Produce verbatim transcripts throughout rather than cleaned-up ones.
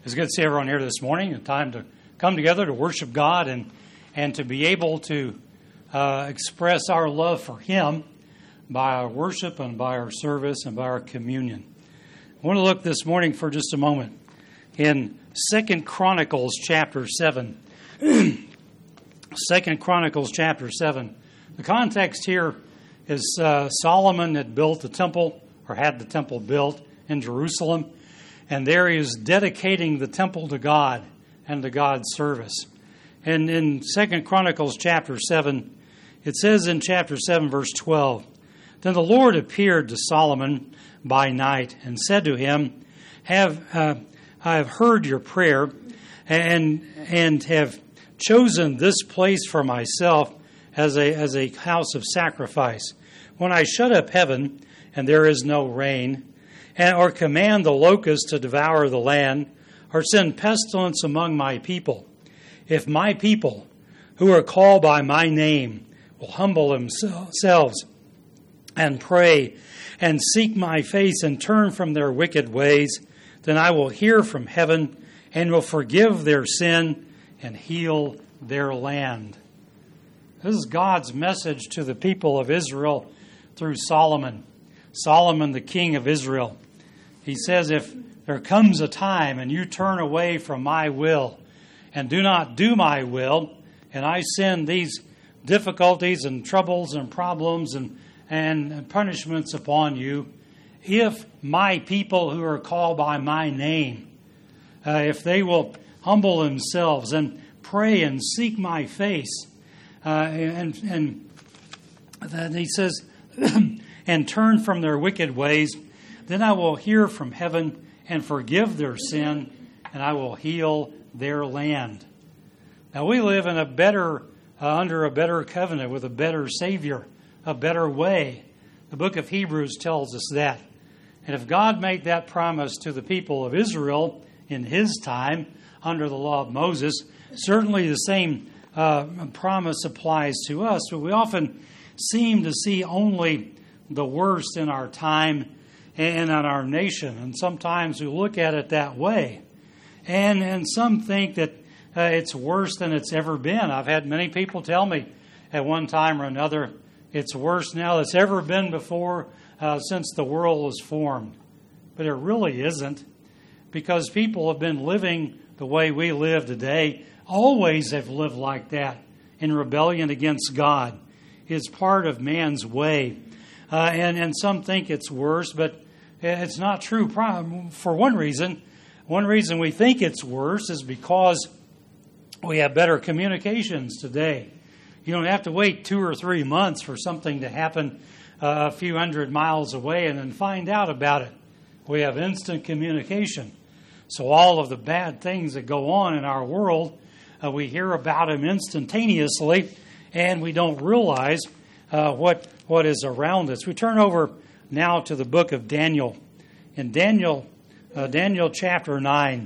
It's good to see everyone here this morning. A time to come together to worship God and and to be able to uh, express our love for Him by our worship and by our service and by our communion. I want to look this morning for just a moment in Second Chronicles chapter seven. Second Chronicles chapter seven. The context here is uh, Solomon had built the temple, or had the temple built in Jerusalem. And there he is dedicating the temple to God and to God's service. And in Second Chronicles chapter seven, it says in chapter seven, verse twelve, "Then the Lord appeared to Solomon by night and said to him, Have uh, I have heard your prayer and and have chosen this place for myself as a as a house of sacrifice. When I shut up heaven and there is no rain, and or command the locusts to devour the land, or send pestilence among my people. If my people, who are called by my name, will humble themselves and pray and seek my face and turn from their wicked ways, then I will hear from heaven and will forgive their sin and heal their land." This is God's message to the people of Israel through Solomon. Solomon, the king of Israel. He says, if there comes a time and you turn away from my will and do not do my will, and I send these difficulties and troubles and problems and, and punishments upon you, if my people who are called by my name, uh, if they will humble themselves and pray and seek my face, uh, and, and then he says, and turn from their wicked ways, then I will hear from heaven and forgive their sin, and I will heal their land. Now we live in a better, uh, under a better covenant with a better Savior, a better way. The book of Hebrews tells us that. And if God made that promise to the people of Israel in His time, under the law of Moses, certainly the same uh, promise applies to us. But we often seem to see only the worst in our time and on our nation. And sometimes we look at it that way. And and some think that uh, it's worse than it's ever been. I've had many people tell me at one time or another, it's worse now than it's ever been before uh, since the world was formed. But it really isn't, because people have been living the way we live today, always have lived like that, in rebellion against God. It's part of man's way. Uh, and, and some think it's worse, but it's not true. For one reason, one reason we think it's worse is because we have better communications today. You don't have to wait two or three months for something to happen uh, a few hundred miles away and then find out about it. We have instant communication. So all of the bad things that go on in our world, uh, we hear about them instantaneously, and we don't realize uh, what what is around us. We turn over now to the book of Daniel. In Daniel, uh, Daniel chapter nine,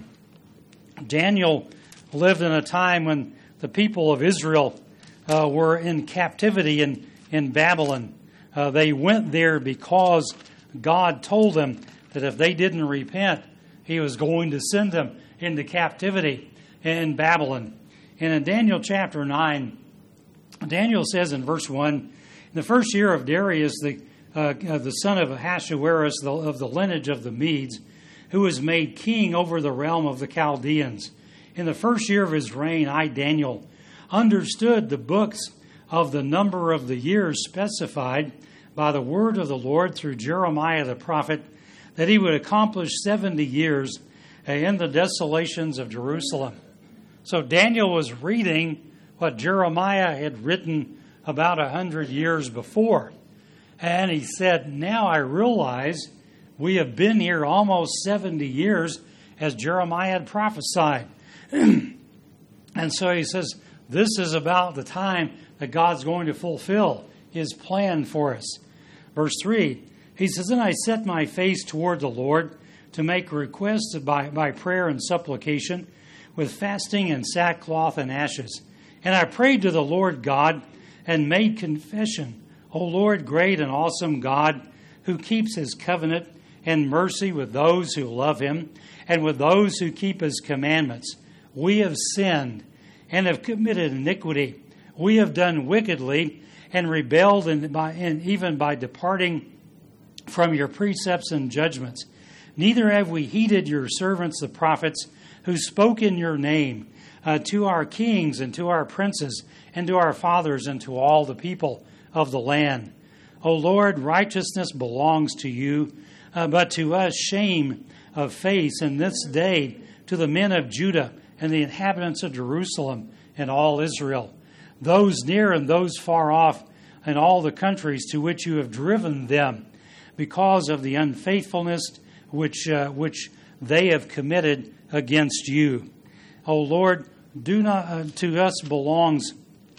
Daniel lived in a time when the people of Israel uh, were in captivity in, in Babylon. Uh, they went there because God told them that if they didn't repent, He was going to send them into captivity in Babylon. And in Daniel chapter nine, Daniel says in verse one, in the first year of Darius, the uh, uh, the son of Ahasuerus, the, of the lineage of the Medes, who was made king over the realm of the Chaldeans. In the first year of his reign, I, Daniel, understood the books of the number of the years specified by the word of the Lord through Jeremiah the prophet, that he would accomplish seventy years in the desolations of Jerusalem. So Daniel was reading what Jeremiah had written about a hundred years before. And he said, now I realize we have been here almost seventy years as Jeremiah had prophesied. And so he says, this is about the time that God's going to fulfill His plan for us. Verse three, he says, then I set my face toward the Lord to make requests by, by prayer and supplication with fasting and sackcloth and ashes. And I prayed to the Lord God and made confession, O Lord, great and awesome God, who keeps His covenant and mercy with those who love him and with those who keep his commandments. We have sinned and have committed iniquity. We have done wickedly and rebelled, and, by, and even by departing from your precepts and judgments. Neither have we heeded your servants, the prophets, who spoke in your name uh, to our kings and to our princes and to our fathers and to all the people of the land. O Lord, righteousness belongs to you, uh, but to us shame of face in this day to the men of Judah and the inhabitants of Jerusalem and all Israel, those near and those far off, and all the countries to which you have driven them, because of the unfaithfulness which uh, which they have committed against you. O Lord, do not uh, to us belongs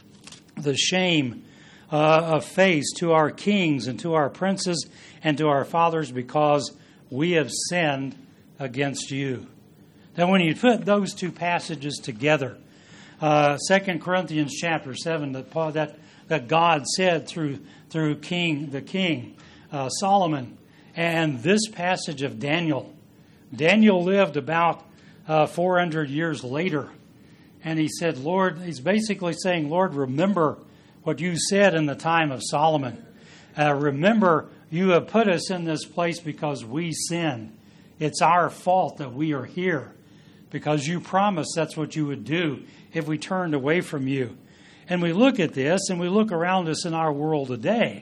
the shame uh, of face to our kings and to our princes and to our fathers, because we have sinned against you. Now, when you put those two passages together, uh, Second Corinthians chapter seven, that that that God said through through King the King uh, Solomon, and this passage of Daniel. Daniel lived about uh, four hundred years later, and he said, "Lord," he's basically saying, "Lord, remember what you said in the time of Solomon. Uh, remember, you have put us in this place because we sinned. It's our fault that we are here, because you promised that's what you would do if we turned away from you." And we look at this, and we look around us in our world today.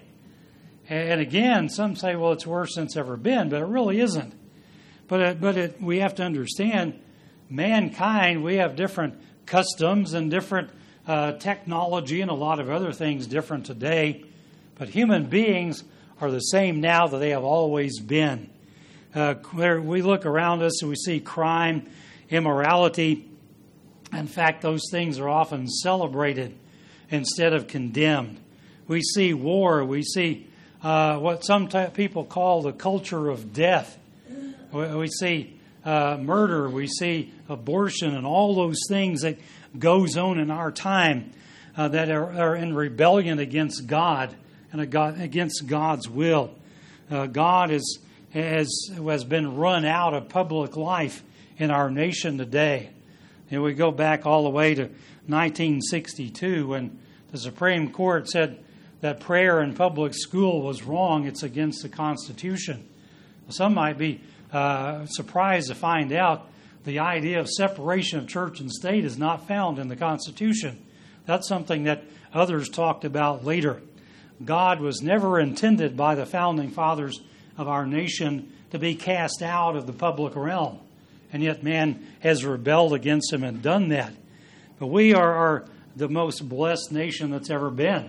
And again, some say, well, it's worse than it's ever been, but it really isn't. But it, but it, we have to understand, mankind, we have different customs and different uh, technology and a lot of other things different today. But human beings are the same now that they have always been. Uh, we look around us and we see crime, immorality. In fact, those things are often celebrated instead of condemned. We see war. We see uh, what some t- people call the culture of death. We, we see uh, murder. We see abortion and all those things that goes on in our time uh, that are, are in rebellion against God and against God's will. Uh, God is, has, has been run out of public life in our nation today. And we go back all the way to nineteen sixty-two when the Supreme Court said that prayer in public school was wrong. It's against the Constitution. Some might be uh, surprised to find out the idea of separation of church and state is not found in the Constitution. That's something that others talked about later. God was never intended by the founding fathers of our nation to be cast out of the public realm. And yet man has rebelled against him and done that. But we are, are the most blessed nation that's ever been.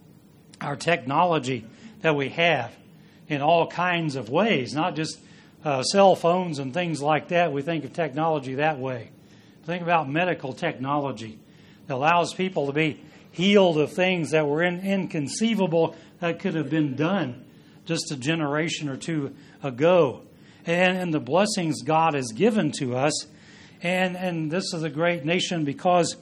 Our technology that we have in all kinds of ways, not just uh, cell phones and things like that. We think of technology that way. Think about medical technology that allows people to be healed of things that were in, inconceivable that could have been done just a generation or two ago. And, and the blessings God has given to us. And, and this is a great nation because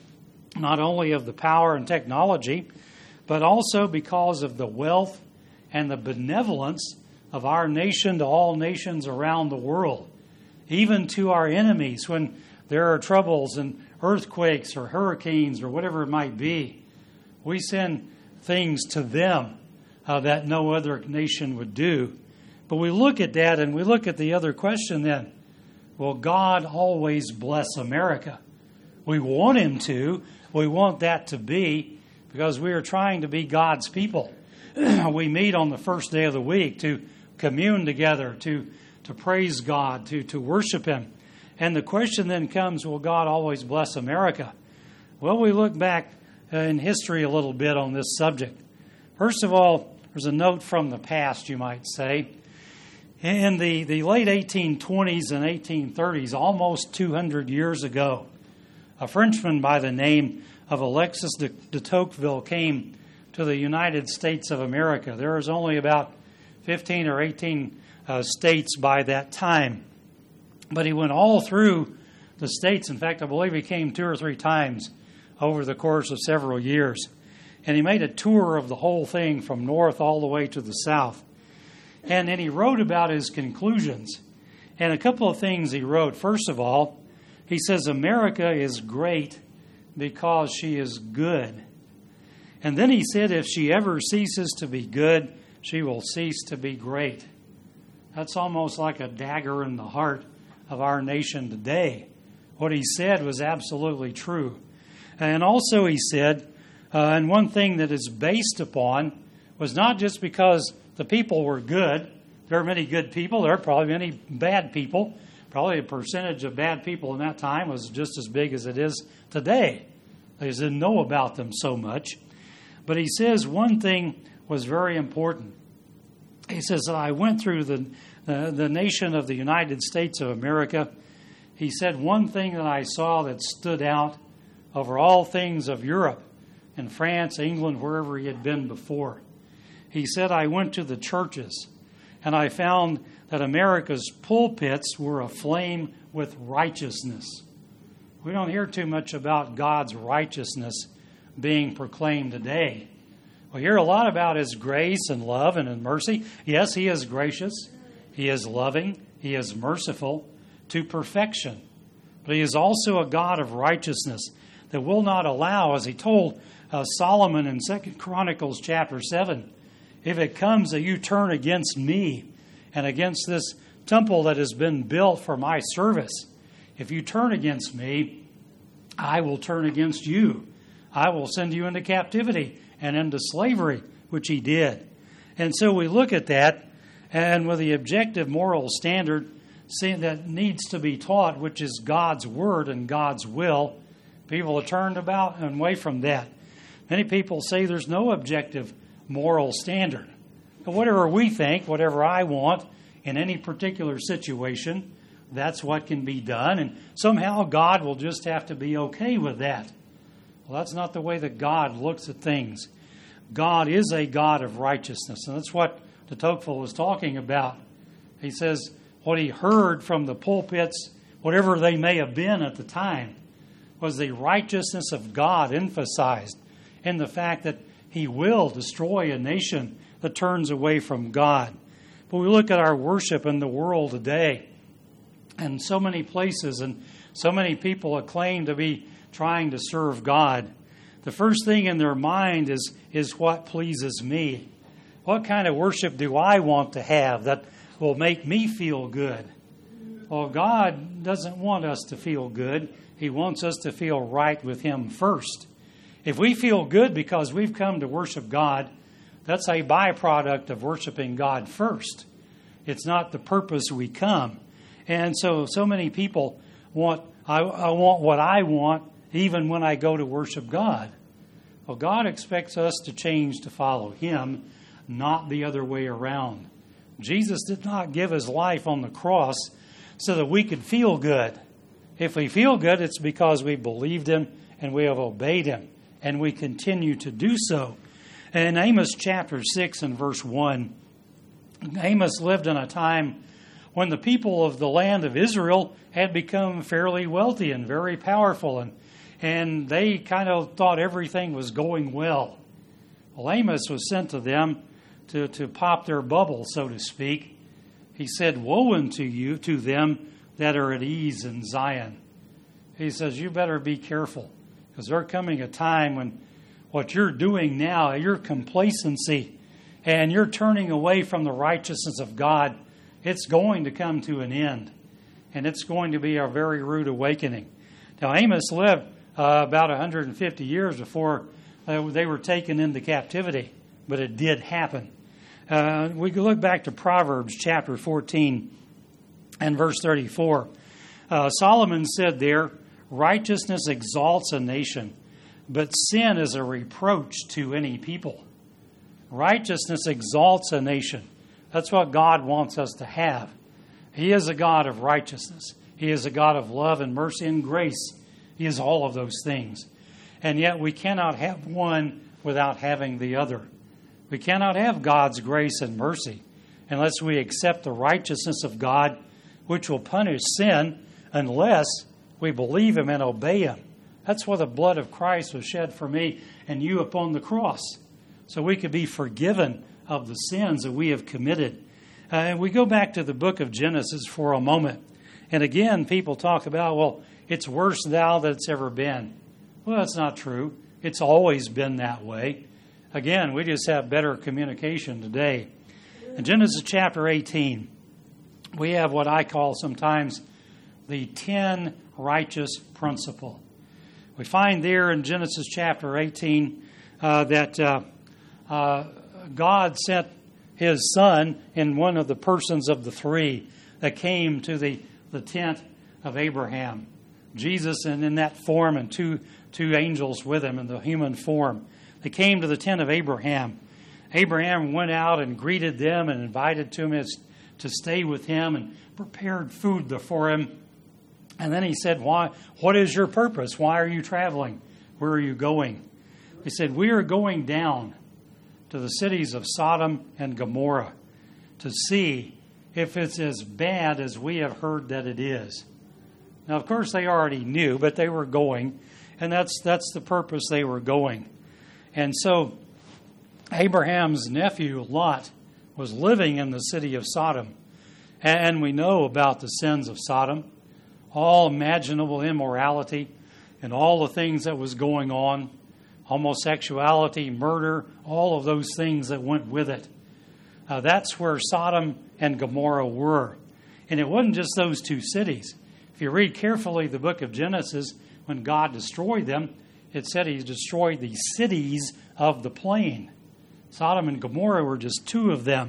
not only of the power and technology, but also because of the wealth and the benevolence of our nation to all nations around the world. Even to our enemies when there are troubles and earthquakes or hurricanes or whatever it might be, we send things to them uh, that no other nation would do. But we look at that and we look at the other question then. Will God always bless America? We want Him to. We want that to be because we are trying to be God's people. We meet on the first day of the week to commune together, to, to praise God, to, to worship Him. And the question then comes, will God always bless America? Well, we look back uh, in history a little bit on this subject. First of all, there's a note from the past, you might say. In the, the late eighteen twenties and eighteen thirties, almost two hundred years ago, a Frenchman by the name of Alexis de, de Tocqueville came to the United States of America. There was only about fifteen or eighteen uh, states by that time. But he went all through the states. In fact, I believe he came two or three times over the course of several years. And he made a tour of the whole thing from north all the way to the south. And then he wrote about his conclusions. And a couple of things he wrote. First of all, he says, America is great because she is good. And then he said, if she ever ceases to be good, she will cease to be great. That's almost like a dagger in the heart of our nation today. What he said was absolutely true. And also he said, uh, and one thing that is based upon was not just because the people were good. There are many good people. There are probably many bad people. Probably a percentage of bad people in that time was just as big as it is today. They just didn't know about them so much. But he says one thing was very important. He says, I went through the, the, the nation of the United States of America. He said, one thing that I saw that stood out over all things of Europe and France, England, wherever he had been before. He said, I went to the churches and I found that America's pulpits were aflame with righteousness. We don't hear too much about God's righteousness being proclaimed today. We hear a lot about His grace and love and His mercy. Yes, He is gracious. He is loving. He is merciful to perfection. But He is also a God of righteousness that will not allow, as He told uh, Solomon in Second Chronicles chapter seven, if it comes that you turn against me and against this temple that has been built for my service, if you turn against me, I will turn against you. I will send you into captivity and into slavery, which He did. And so we look at that, and with the objective moral standard that needs to be taught, which is God's Word and God's will, people have turned about and away from that. Many people say there's no objective moral standard. But whatever we think, whatever I want in any particular situation, that's what can be done. And somehow God will just have to be okay with that. Well, that's not the way that God looks at things. God is a God of righteousness. And that's what de Tocqueville was talking about. He says what he heard from the pulpits, whatever they may have been at the time, was the righteousness of God emphasized in the fact that He will destroy a nation that turns away from God. But we look at our worship in the world today, and so many places and so many people acclaim to be trying to serve God. The first thing in their mind is, is what pleases me. What kind of worship do I want to have that will make me feel good? Well, God doesn't want us to feel good. He wants us to feel right with Him first. If we feel good because we've come to worship God, that's a byproduct of worshiping God first. It's not the purpose we come. And so, so many people want, I, I want what I want even when I go to worship God. Well, God expects us to change to follow Him, not the other way around. Jesus did not give His life on the cross so that we could feel good. If we feel good, it's because we believed Him and we have obeyed Him, and we continue to do so. In Amos chapter six and verse one, Amos lived in a time when the people of the land of Israel had become fairly wealthy and very powerful, and, and they kind of thought everything was going well. Well, Amos was sent to them to, to pop their bubble, so to speak. He said, woe unto you, to them that are at ease in Zion. He says, you better be careful, because there's coming a time when what you're doing now, your complacency, and you're turning away from the righteousness of God, it's going to come to an end. And it's going to be a very rude awakening. Now, Amos lived uh, about one hundred fifty years before uh, they were taken into captivity, but it did happen. Uh, we can look back to Proverbs chapter fourteen and verse thirty-four. Uh, Solomon said there, righteousness exalts a nation, but sin is a reproach to any people. Righteousness exalts a nation. That's what God wants us to have. He is a God of righteousness. He is a God of love and mercy and grace. He is all of those things. And yet we cannot have one without having the other. We cannot have God's grace and mercy unless we accept the righteousness of God, which will punish sin unless we believe Him and obey Him. That's why the blood of Christ was shed for me and you upon the cross, so we could be forgiven of the sins that we have committed. Uh, and we go back to the book of Genesis for a moment. And again, people talk about, well, it's worse now than it's ever been. Well, that's not true. It's always been that way. Again, we just have better communication today. In Genesis chapter eighteen, we have what I call sometimes the ten righteous principle. We find there in Genesis chapter eighteen uh, that uh, uh, God sent his son in one of the persons of the three that came to the, the tent of Abraham. Jesus, and in that form, and two, two angels with him in the human form. They came to the tent of Abraham. Abraham went out and greeted them and invited to him to stay with him and prepared food for him. And then he said, "Why? What is your purpose? Why are you traveling? Where are you going?" He said, "We are going down to the cities of Sodom and Gomorrah to see if it's as bad as we have heard that it is." Now, of course, they already knew, but they were going, and that's that's the purpose they were going. And so Abraham's nephew, Lot, was living in the city of Sodom. And we know about the sins of Sodom, all imaginable immorality, and all the things that was going on, homosexuality, murder, all of those things that went with it. Uh, that's where Sodom and Gomorrah were. And it wasn't just those two cities. If you read carefully the book of Genesis, when God destroyed them, it said he destroyed the cities of the plain. Sodom and Gomorrah were just two of them.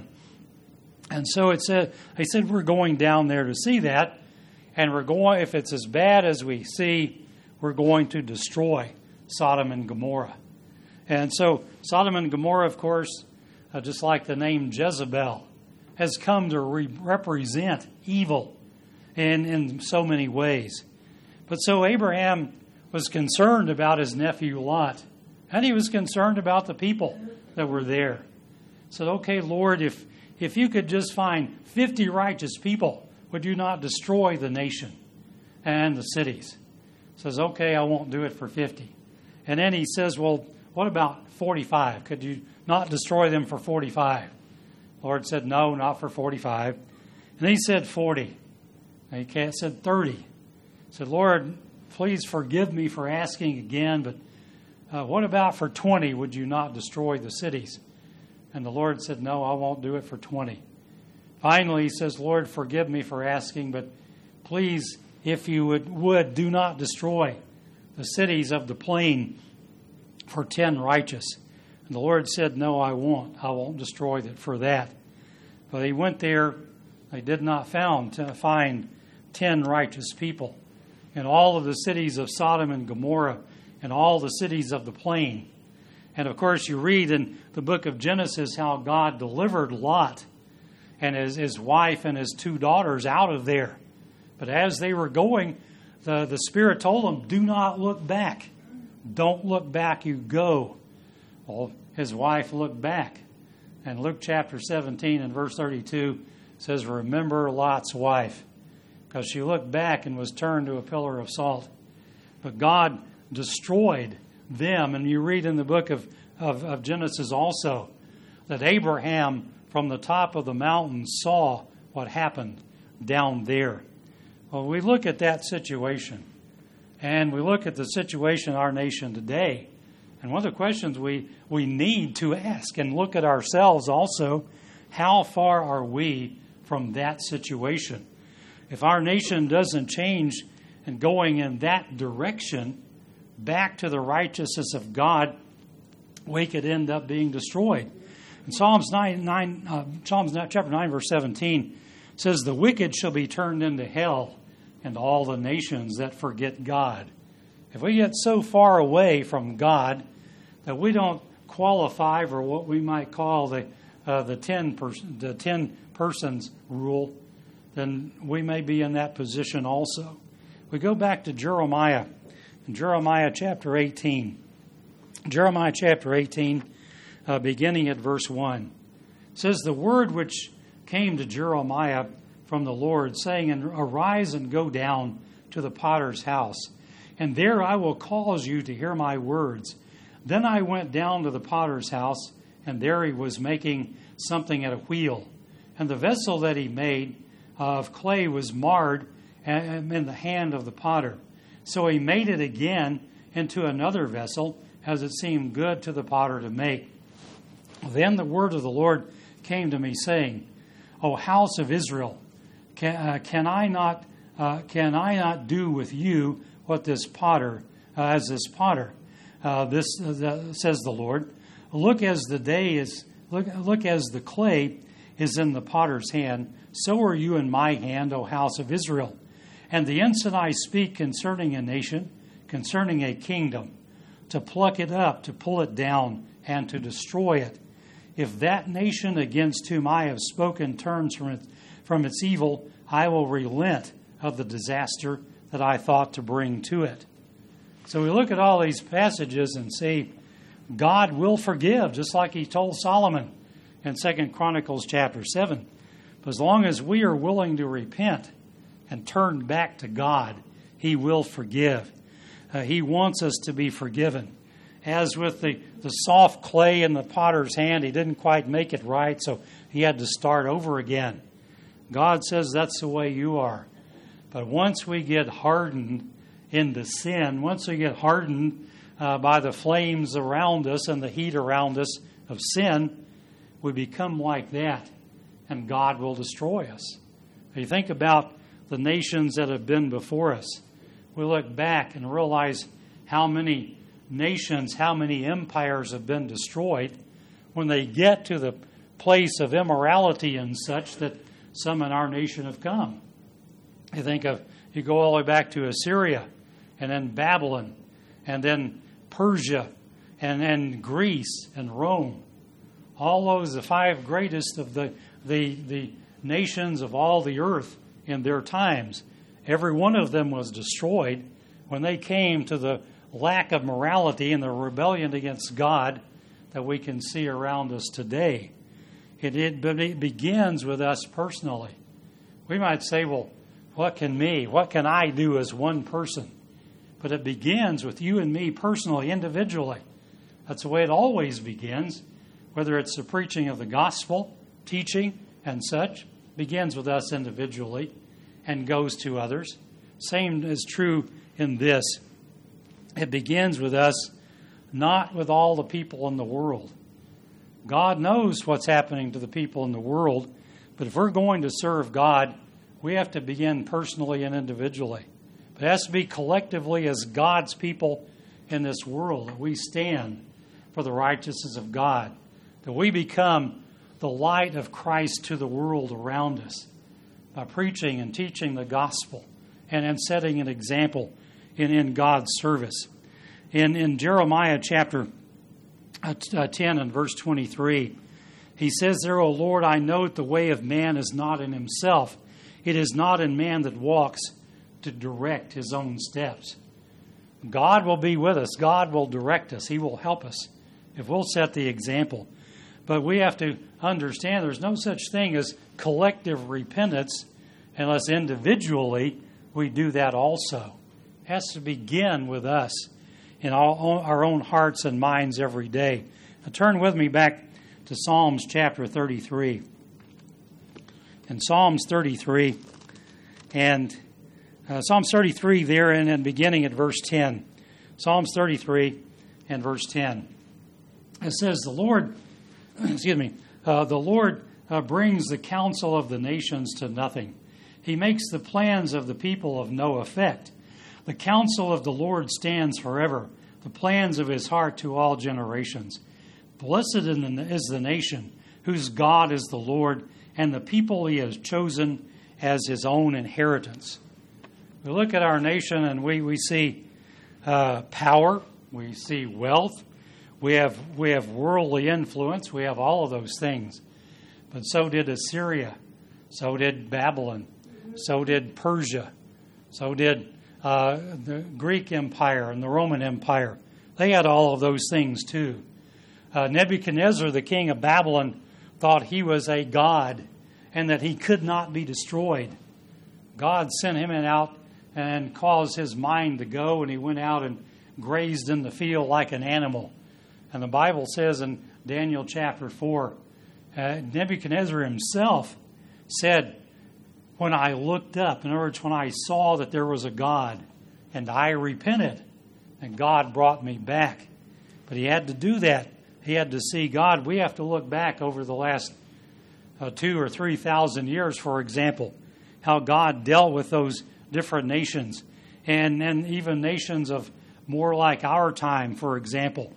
And so it said, they said, we're going down there to see that. And we're going, if it's as bad as we see, we're going to destroy Sodom and Gomorrah. And so Sodom and Gomorrah, of course, uh, just like the name Jezebel, has come to re- represent evil in, in so many ways. But so Abraham was concerned about his nephew Lot, and he was concerned about the people that were there. He said, "Okay, Lord, if if you could just find fifty righteous people, would you not destroy the nation and the cities?" He says, "Okay, I won't do it for fifty." And then he says, "Well, what about forty-five? Could you not destroy them for forty-five?" The Lord said, "No, not for forty-five." And he said forty. And he said thirty. He said, "Lord, please forgive me for asking again, but uh, what about for twenty? Would you not destroy the cities?" And the Lord said, "No, I won't do it for twenty. Finally, he says, "Lord, forgive me for asking, but please, if you would, would do not destroy the cities of the plain for ten righteous." And the Lord said, "No, I won't. I won't destroy it for that." But he went there. They did not found to find ten righteous people in all of the cities of Sodom and Gomorrah and all the cities of the plain. And of course, you read in the book of Genesis how God delivered Lot and his, his wife and his two daughters out of there. But as they were going, the, the Spirit told them, "Do not look back. Don't look back, you go." Well, his wife looked back. And Luke chapter seventeen and verse thirty-two says, "Remember Lot's wife," because she looked back and was turned to a pillar of salt. But God destroyed them. And you read in the book of, of, of Genesis also that Abraham from the top of the mountain saw what happened down there. Well, we look at that situation, and we look at the situation in our nation today. And one of the questions we, we need to ask and look at ourselves also, how far are we from that situation? If our nation doesn't change and going in that direction, back to the righteousness of God, we could end up being destroyed. In Psalms nine, nine uh, Psalms chapter nine, verse seventeen says, "The wicked shall be turned into hell, and all the nations that forget God." If we get so far away from God that we don't qualify for what we might call the uh, the ten pers- the ten persons rule, then we may be in that position also. We go back to Jeremiah. In Jeremiah chapter eighteen. Jeremiah chapter eighteen, uh, beginning at verse one. It says, "The word which came to Jeremiah from the Lord, saying, Arise and go down to the potter's house, and there I will cause you to hear my words. Then I went down to the potter's house, and there he was making something at a wheel. And the vessel that he made of clay was marred in the hand of the potter. So he made it again into another vessel, as it seemed good to the potter to make. Then the word of the Lord came to me, saying, O house of Israel, can, uh, can I not uh, can I not do with you what this potter, uh, as this potter? Uh, this uh, the, says the Lord. Look as the day is. Look, look as the clay is in the potter's hand, so are you in my hand, O house of Israel. And the instant I speak concerning a nation, concerning a kingdom, to pluck it up, to pull it down, and to destroy it. If that nation against whom I have spoken turns from it, from its evil, I will relent of the disaster that I thought to bring to it. So we look at all these passages and see God will forgive, just like he told Solomon in Second Chronicles chapter seven. But as long as we are willing to repent and turn back to God, he will forgive. Uh, he wants us to be forgiven. As with the, the soft clay in the potter's hand, he didn't quite make it right, so he had to start over again. God says that's the way you are. But once we get hardened into sin, once we get hardened uh, by the flames around us and the heat around us of sin, we become like that, and God will destroy us. If you think about the nations that have been before us, we look back and realize how many nations, how many empires have been destroyed when they get to the place of immorality and such that some in our nation have come. You think of, you go all the way back to Assyria, and then Babylon, and then Persia, and then Greece and Rome. All those, the five greatest of the, the, the nations of all the earth in their times. Every one of them was destroyed when they came to the lack of morality and the rebellion against God that we can see around us today. It, it, but it begins with us personally. We might say, well, what can me, what can I do as one person? But it begins with you and me personally, individually. That's the way it always begins, whether it's the preaching of the gospel, teaching, and such, begins with us individually and goes to others. Same is true in this. It begins with us, not with all the people in the world. God knows what's happening to the people in the world, but if we're going to serve God, we have to begin personally and individually. But it has to be collectively as God's people in this world that we stand for the righteousness of God, that we become the light of Christ to the world around us by preaching and teaching the gospel and in setting an example in, in God's service. In, in Jeremiah chapter ten and verse twenty-three, he says there, O Lord, I note the way of man is not in himself. It is not in man that walks to direct his own steps. God will be with us. God will direct us. He will help us if we'll set the example. But we have to understand there's no such thing as collective repentance unless individually we do that also. It has to begin with us in all, our own hearts and minds every day. Now turn with me back to Psalms chapter thirty-three. In Psalms thirty-three, and uh, Psalms thirty-three there, and then beginning at verse ten. Psalms thirty-three and verse ten. It says, "The Lord, excuse me, uh, the Lord uh, brings the counsel of the nations to nothing. He makes the plans of the people of no effect. The counsel of the Lord stands forever, the plans of his heart to all generations. Blessed is the nation whose God is the Lord, and the people he has chosen as his own inheritance." We look at our nation and we, we see uh, power, we see wealth, we have we have worldly influence, we have all of those things. But so did Assyria, so did Babylon, so did Persia, so did uh, the Greek Empire and the Roman Empire. They had all of those things too. Uh, Nebuchadnezzar, the king of Babylon, thought he was a god and that he could not be destroyed. God sent him out and caused his mind to go, and he went out and grazed in the field like an animal. And the Bible says in Daniel chapter four, uh, Nebuchadnezzar himself said, when I looked up, in other words, when I saw that there was a God, and I repented, and God brought me back. But he had to do that. He had to see God. We have to look back over the last uh, two or three thousand years, for example, how God dealt with those different nations, and, and even nations of more like our time, for example.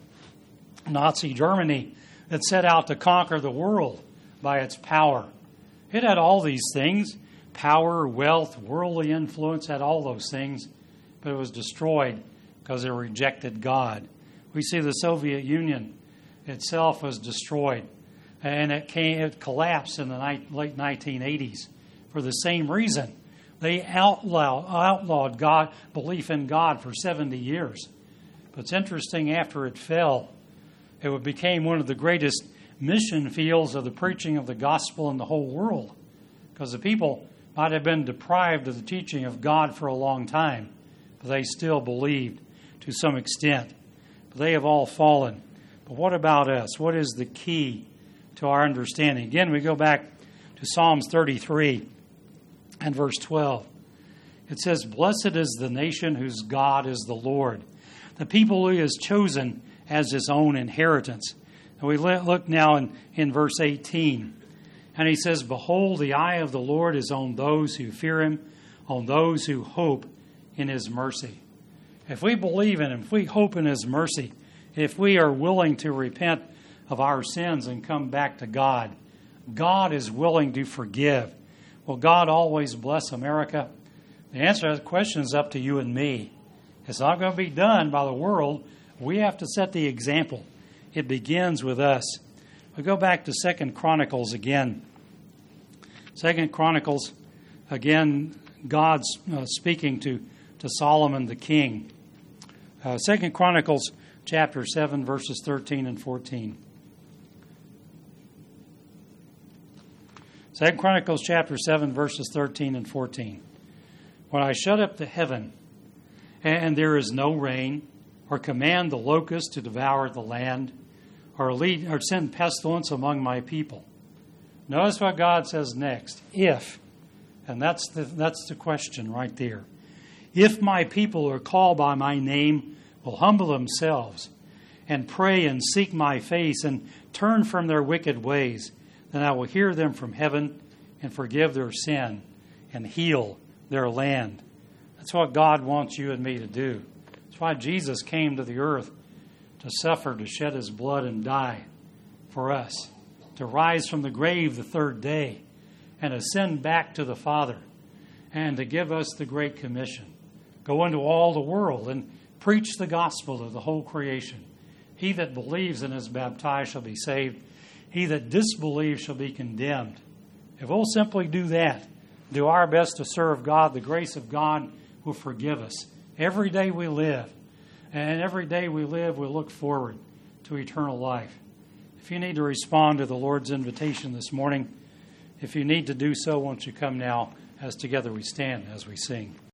Nazi Germany that set out to conquer the world by its power. It had all these things, power, wealth, worldly influence, had all those things, but it was destroyed because it rejected God. We see the Soviet Union itself was destroyed, and it came, it collapsed in the ni- late nineteen eighties for the same reason. They outlawed, outlawed God, belief in God for seventy years. But it's interesting, after it fell, it became one of the greatest mission fields of the preaching of the gospel in the whole world, because the people might have been deprived of the teaching of God for a long time, but they still believed to some extent. But they have all fallen. But what about us? What is the key to our understanding? Again, we go back to Psalms thirty-three and verse twelve. It says, "Blessed is the nation whose God is the Lord, the people who he has chosen as his own inheritance." And we look now in, in verse eighteen. And he says, "Behold, the eye of the Lord is on those who fear him, on those who hope in his mercy." If we believe in him, if we hope in his mercy, if we are willing to repent of our sins and come back to God, God is willing to forgive. Will God always bless America? The answer to that question is up to you and me. It's not going to be done by the world. We have to set the example. It begins with us. We go back to Second Chronicles again. Second Chronicles, again, God's uh, speaking to, to Solomon the king. Uh, Second Chronicles chapter seven, verses thirteen and fourteen. Second Chronicles chapter seven, verses thirteen and fourteen. "When I shut up the heaven, and there is no rain, or command the locust to devour the land, or lead or send pestilence among my people." Notice what God says next. If, and that's the that's the question right there. "If my people who are called by my name will humble themselves and pray and seek my face and turn from their wicked ways, then I will hear them from heaven and forgive their sin and heal their land." That's what God wants you and me to do. That's why Jesus came to the earth, to suffer, to shed his blood and die for us, to rise from the grave the third day and ascend back to the Father, and to give us the Great Commission. Go into all the world and preach the gospel to the whole creation. He that believes and is baptized shall be saved. He that disbelieves shall be condemned. If we'll simply do that, do our best to serve God, the grace of God will forgive us every day we live. And every day we live, we look forward to eternal life. If you need to respond to the Lord's invitation this morning, if you need to do so, won't you come now as together we stand as we sing.